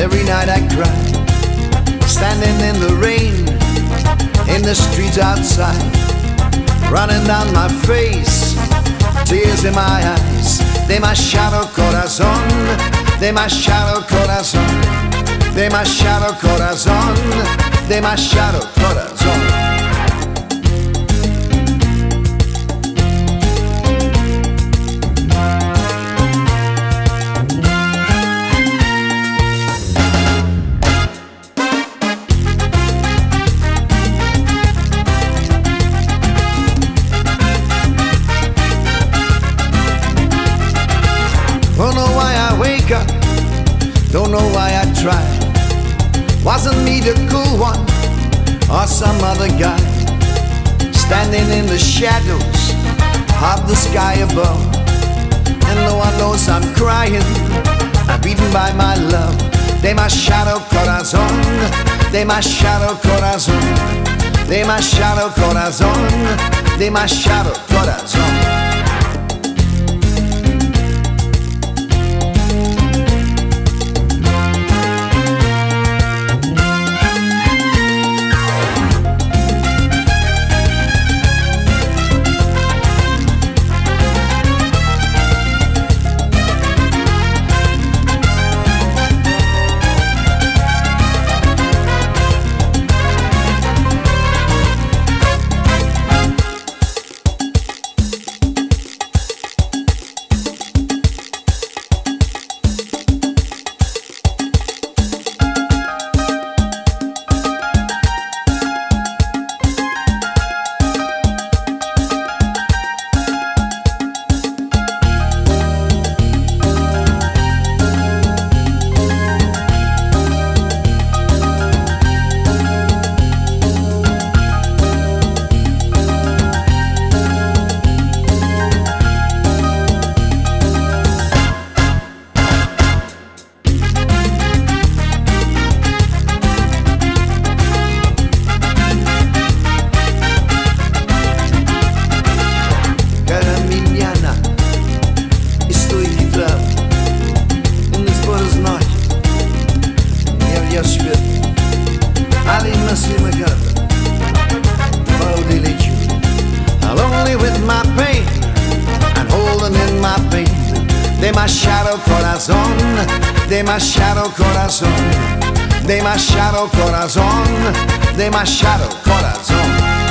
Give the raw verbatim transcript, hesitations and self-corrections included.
Every night I cry, standing in the rain, in the streets outside, running down my face, tears in my eyes. De my shadow corazón, de my shadow corazón, de my shadow corazón, de my shadow corazón. Don't know why I wake up, don't know why I try. Wasn't me the cool one, or some other guy, standing in the shadows of the sky above. And no one knows I'm crying, I'm beaten by my love. De my shadow corazón, de my shadow corazón, de my shadow corazón, de my shadow corazón. Lonely with my pain and holding in my pain. De my shadow corazón, de my shadow corazón, de my shadow corazón, de my shadow corazón.